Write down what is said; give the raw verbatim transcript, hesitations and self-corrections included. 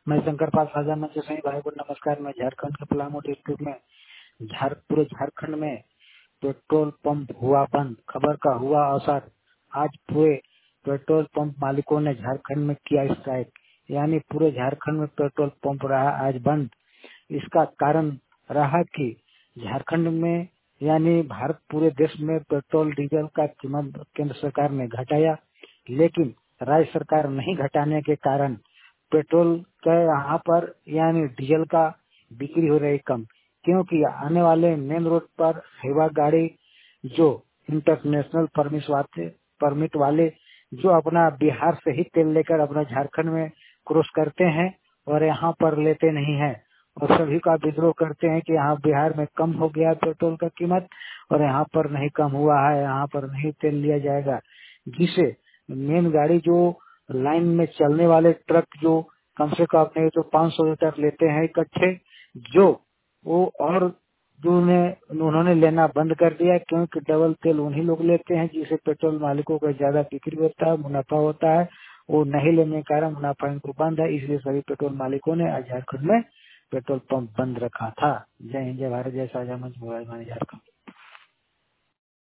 मैं शंकर पाल साझा मंच से भाई को नमस्कार। मैं झारखंड के पलामू डिस्ट्रिक्ट में झार पूरे झारखंड में पेट्रोल पंप हुआ बंद, खबर का हुआ अवसर। आज पूरे पेट्रोल पंप मालिकों ने झारखंड में किया स्ट्राइक, यानी पूरे झारखंड में पेट्रोल पंप रहा आज बंद। इसका कारण रहा कि झारखंड में यानी भारत पूरे देश में पेट्रोल डीजल का कीमत केंद्र सरकार ने घटाया, लेकिन राज्य सरकार नहीं घटाने के कारण पेट्रोल का यहाँ पर यानी डीजल का बिक्री हो रही कम, क्योंकि आने वाले मेन रोड पर सेवा गाड़ी जो इंटरनेशनल परमिट वाले परमिट वाले जो अपना बिहार से ही तेल लेकर अपना झारखंड में क्रॉस करते हैं और यहाँ पर लेते नहीं हैं, और सभी का विद्रोह करते हैं कि यहाँ बिहार में कम हो गया पेट्रोल का कीमत और यहाँ पर नहीं कम हुआ है, यहाँ पर नहीं तेल लिया जाएगा। जिसे मेन गाड़ी जो लाइन में चलने वाले ट्रक जो कम से कम अपने तो पाँच सौ लीटर लेते हैं इकट्ठे, जो वो और जो उन्हें उन्होंने लेना बंद कर दिया, क्योंकि डबल तेल उन्हीं लोग लेते हैं, जिसे पेट्रोल मालिकों का ज्यादा बिक्री होता है, मुनाफा होता है। वो नहीं लेने के कारण मुनाफा इनको बंद है, इसलिए सभी पेट्रोल मालिकों ने आज झारखंड में पेट्रोल पंप बंद रखा था। जय हिंद, जय भारत, जय साझा मंच, मोबाइल झारखंड।